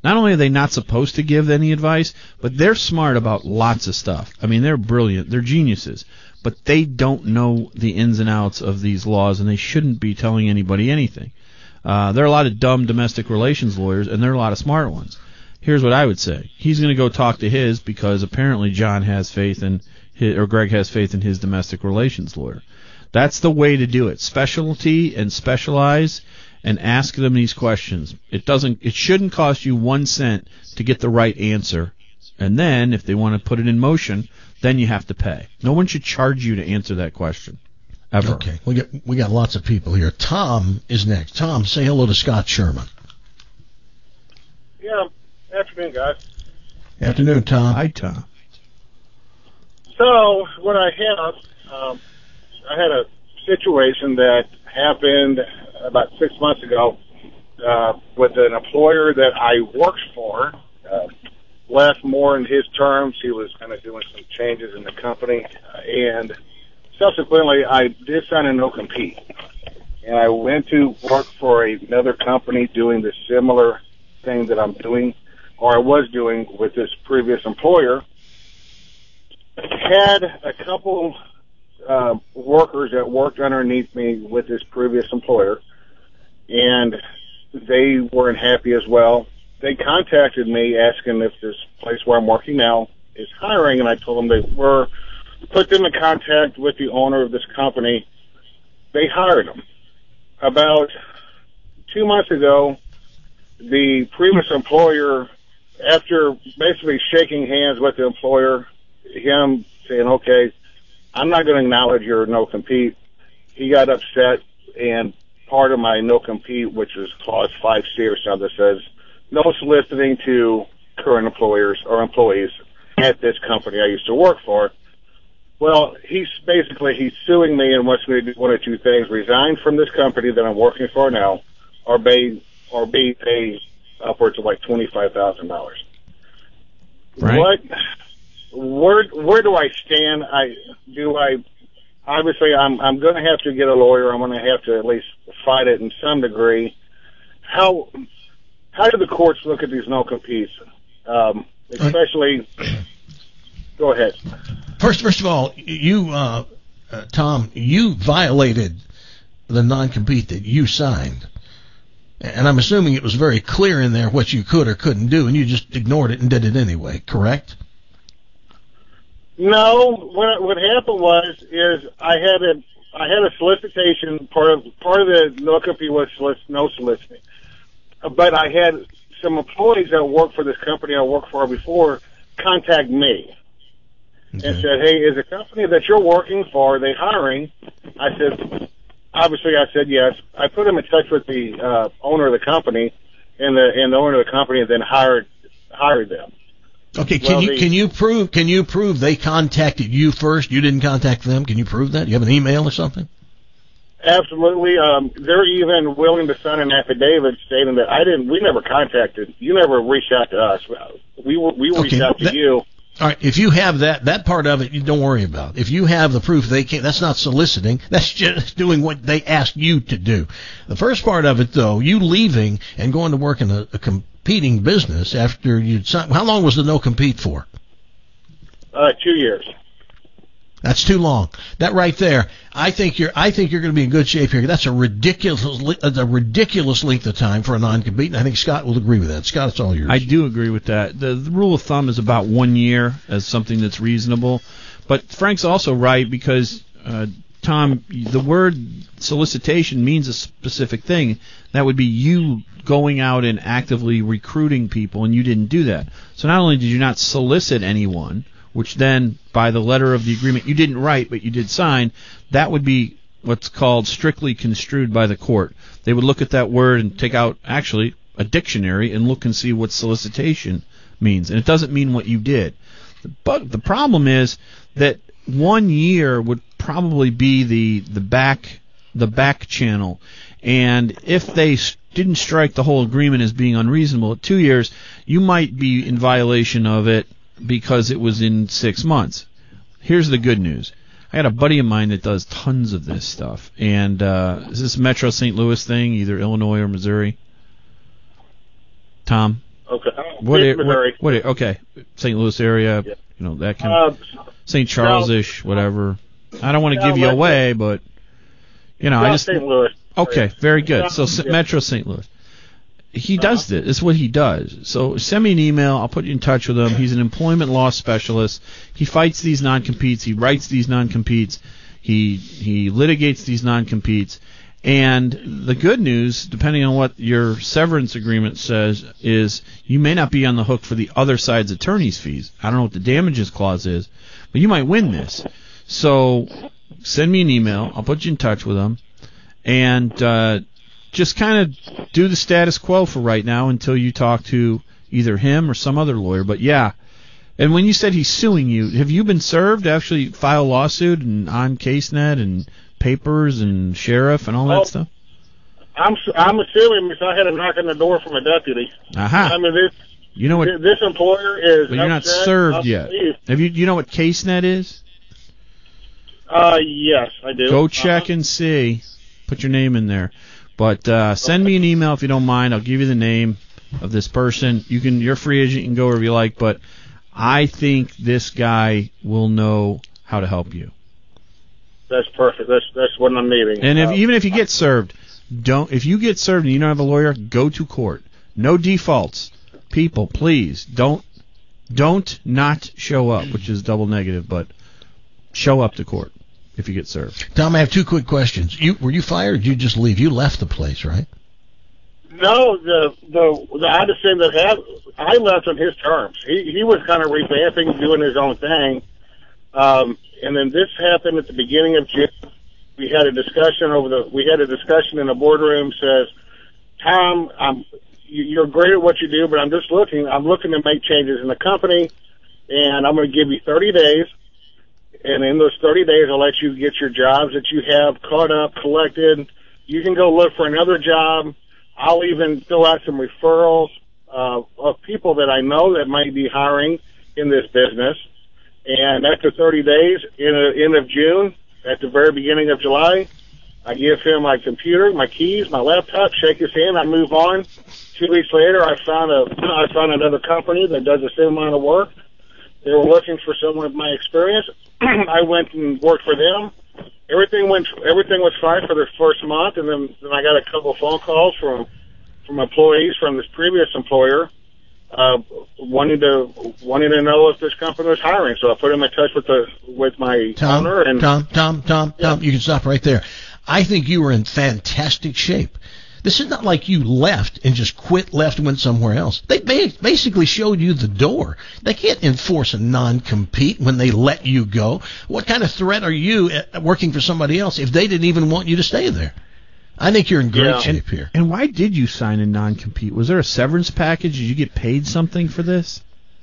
not only are they not supposed to give any advice, but they're smart about lots of stuff. I mean, they're brilliant. They're geniuses. But they don't know the ins and outs of these laws, and they shouldn't be telling anybody anything. Uh, there are a lot of dumb domestic relations lawyers, and there are a lot of smart ones. Here's what I would say. He's going to go talk to his because apparently John has faith in his, or Greg has faith in his domestic relations lawyer. That's the way to do it. Specialty and specialize and ask them these questions. It doesn't. It shouldn't cost you one cent to get the right answer. And then, if they want to put it in motion, then you have to pay. No one should charge you to answer that question, ever. Okay, we got we got lots of people here. Tom is next. Tom, say hello to Scott Sherman. Yeah, afternoon, guys. Afternoon, Tom. Hi, Tom. So, what I have, um, I had a situation that happened about six months ago uh, with an employer that I worked for. Uh, left more in his terms. He was kind of doing some changes in the company. Uh, and subsequently, I did sign a no-compete. And I went to work for another company doing the similar thing that I'm doing, or I was doing with this previous employer. Had a couple uh, workers that worked underneath me with this previous employer, and they weren't happy as well. They contacted me asking if this place where I'm working now is hiring, and I told them they were. Put them in contact with the owner of this company. They hired them. About two months ago, the previous employer, after basically shaking hands with the employer, him saying, okay, I'm not going to acknowledge your no-compete, he got upset, and part of my no-compete, which is clause five C or something, says no soliciting to current employers or employees at this company I used to work for. Well, he's basically, he's suing me and wants me to do one or two things: resign from this company that I'm working for now, or be, or be paid upwards of like twenty-five thousand dollars. Right. What, where, where do I stand? I, do I, obviously I'm, I'm going to have to get a lawyer. I'm going to have to at least fight it in some degree. How, how do the courts look at these no-competes? Um, especially, go ahead. First, first of all, you, uh, uh, Tom, you violated the non-compete that you signed. And I'm assuming it was very clear in there what you could or couldn't do, and you just ignored it and did it anyway, correct? No, what what happened was is I had a I had a solicitation. Part of part of the no company was solic- no soliciting, but I had some employees that worked for this company I worked for before contact me okay. and said, "Hey, is the company that you're working for, are they hiring?" I said, "Obviously," I said yes. I put them in touch with the uh, owner of the company, and the and the owner of the company then hired hired them. Okay, can well, you the, can you prove can you prove they contacted you first? You didn't contact them. Can you prove that? You have an email or something? Absolutely. Um, they're even willing to sign an affidavit stating that I didn't. We never contacted. You never reached out to us. We were, we reached okay, out to that, you. All right. If you have that that part of it, you don't worry about. If you have the proof, they can't. That's not soliciting. That's just doing what they asked you to do. The first part of it, though, you leaving and going to work in a, a competing business after you'd signed. How long was the no compete for? Uh, two years. That's too long. That right there, I think you're. I think you're going to be in good shape here. That's a ridiculous, a ridiculous length of time for a non-compete. And I think Scott will agree with that. Scott, it's all yours. I do agree with that. The, the rule of thumb is about one year as something that's reasonable. But Frank's also right because, uh, Tom, the word solicitation means a specific thing. That would be you going out and actively recruiting people, and you didn't do that. So not only did you not solicit anyone, which then, by the letter of the agreement, you didn't write, but you did sign, that would be what's called strictly construed by the court. They would look at that word and take out, actually, a dictionary and look and see what solicitation means. And it doesn't mean what you did. But the problem is that one year would probably be the, the back the back channel. And if they didn't strike the whole agreement as being unreasonable at two years, you might be in violation of it because it was in six months. Here's the good news. I got a buddy of mine that does tons of this stuff. And uh, is this Metro Saint Louis thing, either Illinois or Missouri? Tom? Okay. What, East a- what, Missouri. what a- okay, Saint Louis area, Yeah. you know, that kind of, Uh, Saint Charles-ish, whatever. I don't want to No, give you Metro- away, but, you know, I South just... Saint Louis. Okay, very good. So Yeah. Metro Saint Louis. He does this. It's what he does. So send me an email. I'll put you in touch with him. He's an employment law specialist. He fights these non-competes. He writes these non-competes. He he litigates these non-competes. And the good news, depending on what your severance agreement says, is you may not be on the hook for the other side's attorney's fees. I don't know what the damages clause is, but you might win this. So send me an email. I'll put you in touch with him. And uh, just kind of do the status quo for right now until you talk to either him or some other lawyer. But yeah, and when you said he's suing you, have you been served to actually file a lawsuit and on CaseNet and papers and sheriff and all that Oh, stuff? I'm I'm assuming because I had a knock on the door from a deputy. Aha. I mean, this You know what? this employer is. But you're not upset, served I'll yet. leave. Have you? You know what CaseNet is? Uh, yes, I do. Go check and see. Put your name in there. But uh, send me an email if you don't mind. I'll give you the name of this person. You can. You're a free agent. You can go wherever you like. But I think this guy will know how to help you. That's perfect. That's that's what I'm needing. And if Uh, even if you get served, don't. If you get served and you don't have a lawyer, go to court. No defaults. People, please don't don't not show up, which is double negative. But show up to court if you get served. Tom, I have two quick questions. You were you fired? Or did you just leave? You left the place, right? No, the the the oddest thing that happened, I left on his terms. He he was kind of revamping, doing his own thing, um, and then this happened at the beginning of June. We had a discussion over the. We had a discussion in the boardroom. Says, Tom, I'm you- you're great at what you do, but I'm just looking. I'm looking to make changes in the company, and I'm going to give you thirty days. And in those thirty days, I'll let you get your jobs that you have caught up, collected. You can go look for another job. I'll even fill out some referrals uh, of people that I know that might be hiring in this business. And after thirty days, in the end of June, at the very beginning of July, I give him my computer, my keys, my laptop, shake his hand, I move on. Two weeks later, I found a I found another company that does the same amount of work. They were looking for someone with my experience. I went and worked for them. Everything went. Everything was fine for the first month, and then, then I got a couple of phone calls from from employees from this previous employer, uh, wanting to wanting to know if this company was hiring. So I put him in touch with the with my Tom, owner. And Tom, Tom, Tom, Tom, you can stop right there. I think you were in fantastic shape. This is not like you left and just quit, left, and went somewhere else. They ba- basically showed you the door. They can't enforce a non-compete when they let you go. What kind of threat are you at working for somebody else if they didn't even want you to stay there? I think you're in great Yeah. shape here. And why did you sign a non-compete? Was there a severance package? Did you get paid something for this?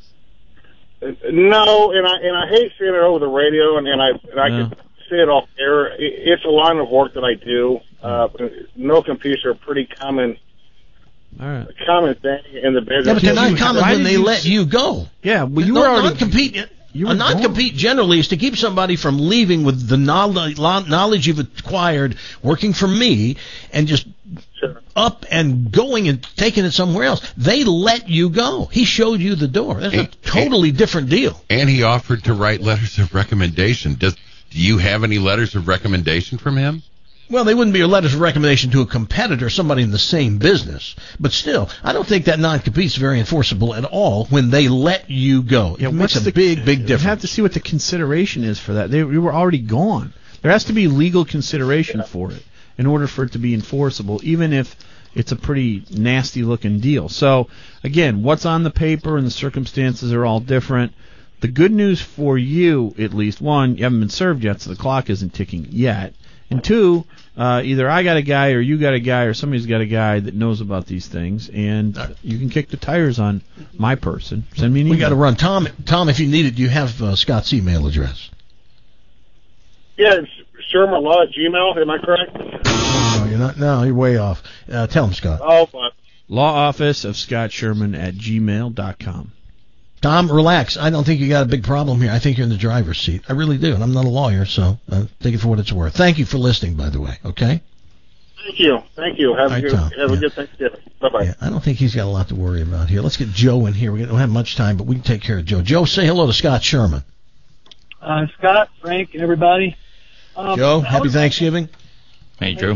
no, and I and I hate saying it over the radio, and, and I and I Yeah. can say it off air. It, it's a line of work that I do. Uh, no competes are a pretty common All right. common thing in the business. Yeah, but they're not You- common why when did they you let s- you go. Yeah, well, you no, were already non-compete. you a were non-compete generally is to keep somebody from leaving with the knowledge, knowledge you've acquired working for me and just up and going and taking it somewhere else. They let you go. He showed you the door. That's a totally different deal. And he offered to write letters of recommendation. Does do you have any letters of recommendation from him? Well, they wouldn't be a letters of recommendation to a competitor, somebody in the same business. But still, I don't think that non-compete is very enforceable at all when they let you go. It makes a big, big You difference. have to see what the consideration is for that. They you were already gone. There has to be legal consideration for it in order for it to be enforceable, even if it's a pretty nasty-looking deal. So, again, what's on the paper and the circumstances are all different. The good news for you, at least, one, you haven't been served yet, so the clock isn't ticking yet. And two, uh, either I got a guy or you got a guy or somebody's got a guy that knows about these things, and you can kick the tires on my person. Send me an email. We got to run. Tom, Tom, if you need it, do you have uh, Scott's email address? Yeah, it's Sherman Law at Gmail. Am I correct? No, you're not. No, you're way off. Uh, tell him, Scott. Oh, fine. Law office of Scott Sherman at gmail dot com. Tom, relax. I don't think you got a big problem here. I think you're in the driver's seat. I really do, and I'm not a lawyer, so uh, take it for what it's worth. Thank you for listening, by the way. Okay. Thank you. Thank you. Have, All right, a, good, Tom. have Yeah. a good Thanksgiving. Bye-bye. Yeah, I don't think he's got a lot to worry about here. Let's get Joe in here. We don't have much time, but we can take care of Joe. Joe, say hello to Scott Sherman. Uh, Scott, Frank, everybody. Um, Joe, I happy was- Thanksgiving. Hey, Drew.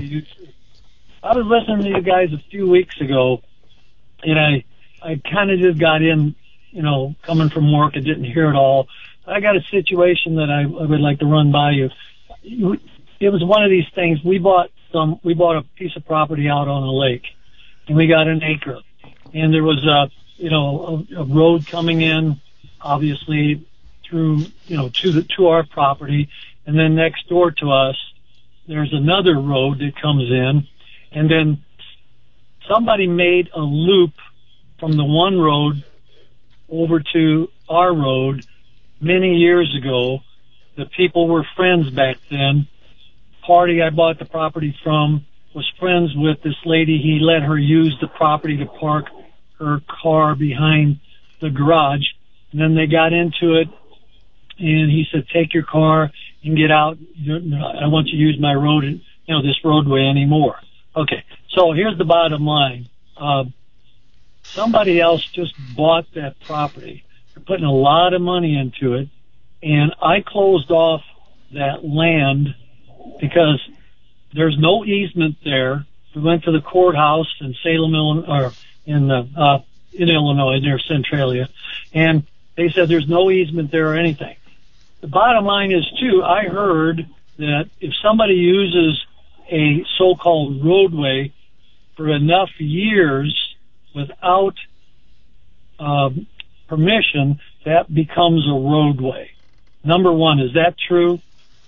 I was listening to you guys a few weeks ago, and I I kind of just got in, you know, coming from work. I didn't hear it all. I got a situation that I, I would like to run by you. You- It was one of these things. We bought some. We bought a piece of property out on a lake, and we got an acre. And there was a, you know, a, a road coming in, obviously through, you know, to the to our property, and then next door to us, there's another road that comes in, and then somebody made a loop from the one road over to our road many years ago. The people were friends back then. Party I bought the property from was friends with this lady. He let her use the property to park her car behind the garage. And then they got into it, and he said, take your car and get out. I don't want you to use my road, you know, this roadway anymore. Okay, so here's the bottom line. Uh, somebody else just bought that property. They're putting a lot of money into it, and I closed off that land because there's no easement there. We went to the courthouse in Salem, Illinois, or in the, uh, in Illinois, near Centralia, and they said there's no easement there or anything. The bottom line is, too, I heard that if somebody uses a so-called roadway for enough years without um, permission, that becomes a roadway. Number one, is that true?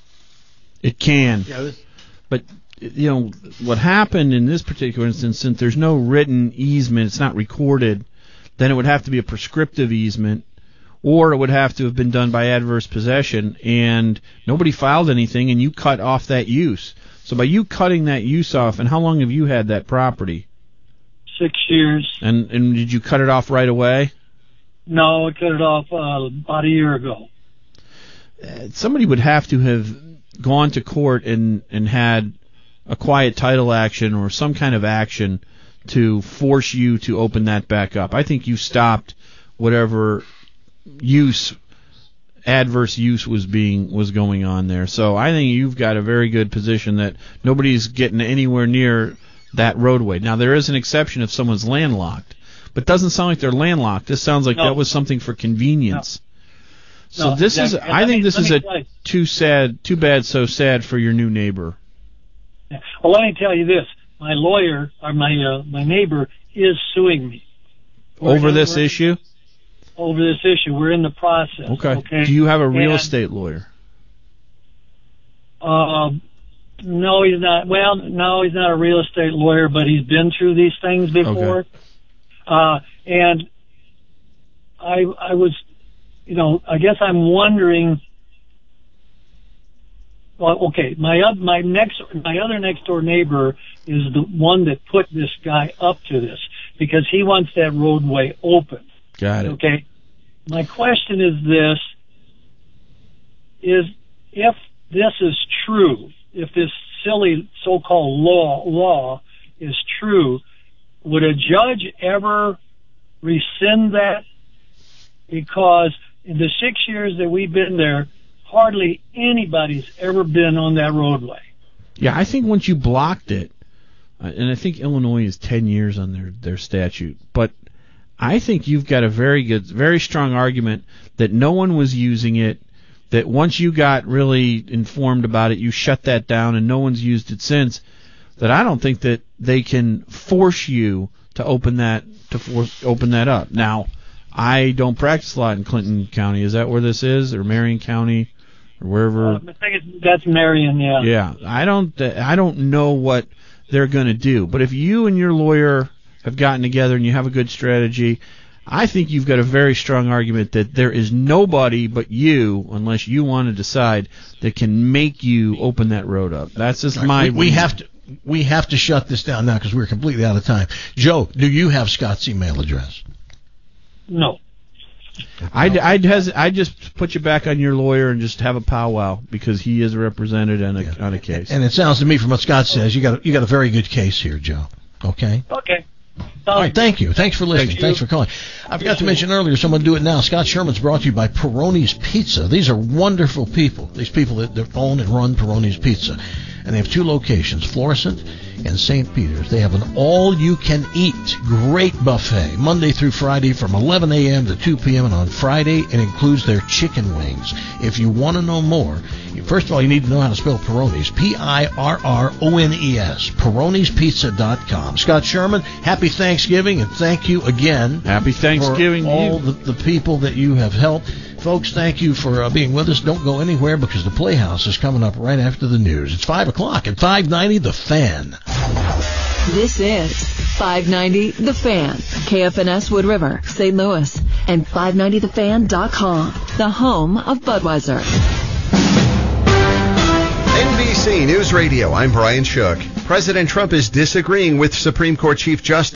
It can. But, you know, what happened in this particular instance, since there's no written easement, it's not recorded, then it would have to be a prescriptive easement, or it would have to have been done by adverse possession, and nobody filed anything, and you cut off that use. So by you cutting that use off, and how long have you had that property? Six years. And and did you cut it off right away? No, I cut it off uh, about a year ago. Uh, somebody would have to have gone to court and, and had a quiet title action or some kind of action to force you to open that back up. I think you stopped whatever use, adverse use was being was going on there. So I think you've got a very good position that nobody's getting anywhere near that roadway. Now there is an exception if someone's landlocked, but it doesn't sound like they're landlocked. This sounds like No. that was something for convenience. No. So No, this is, exactly. I Let think me- this let is me a tell you. too sad, too bad, so sad for your new neighbor. Yeah. Well, let me tell you this: my lawyer, or my uh, my neighbor, is suing me Over We're- this we're- issue? Over this issue, we're in the process. Okay. Okay. Do you have a real And, estate lawyer? Um, no, he's not. Well, no, he's not a real estate lawyer, but he's been through these things before. Okay. Uh, and I, I was, you know, I guess I'm wondering. Well, okay, my oth- my next my other next door neighbor is the one that put this guy up to this because he wants that roadway open. Got it. Okay. My question is this: is if this is true, if this silly so-called law law is true, would a judge ever rescind that? Because in the six years that we've been there, hardly anybody's ever been on that roadway. Yeah, I think once you blocked it, uh, and I think Illinois is ten years on their, their statute, but I think you've got a very good, very strong argument that no one was using it, that once you got really informed about it, you shut that down and no one's used it since, that I don't think that they can force you to open that, to force, open that up. Now, I don't practice law in Clinton County. Is that where this is, or Marion County, or wherever? Uh, I think it's, that's Marion, yeah. Yeah, I don't, I don't know what they're going to do. But if you and your lawyer have gotten together and you have a good strategy, I think you've got a very strong argument that there is nobody but you, unless you want to decide, that can make you open that road up. That's just Right, my. we, we have to we have to shut this down now because we're completely out of time. Joe, do you have Scott's email address? No. I'd I'd, hes- I'd just put you back on your lawyer and just have a powwow because he is represented on a yeah. on a case. And it sounds to me from what Scott says, you got a, you got a very good case here, Joe. Okay. Okay. All right, thank you. Thanks for listening. Thank Thanks for calling. I forgot to mention earlier, someone do it now. Scott Sherman's brought to you by Peroni's Pizza. These are wonderful people. These people that, that own and run Peroni's Pizza. And they have two locations, Florissant and Saint Peter's. They have an all-you-can-eat great buffet, Monday through Friday from eleven a.m. to two p.m. And on Friday, it includes their chicken wings. If you want to know more, first of all, you need to know how to spell Peroni's, P I R R O N E S, Peronis Pizza dot com. Scott Sherman, happy Thanksgiving, and thank you again. Happy Thanksgiving for all the, the people that you have helped. Folks, thank you for uh, being with us. Don't go anywhere because the Playhouse is coming up right after the news. It's five o'clock at five ninety The Fan. This is five ninety The Fan, K F N S Wood River, Saint Louis, and five ninety the fan dot com, the home of Budweiser. N B C News Radio, I'm Brian Shook. President Trump is disagreeing with Supreme Court Chief Justice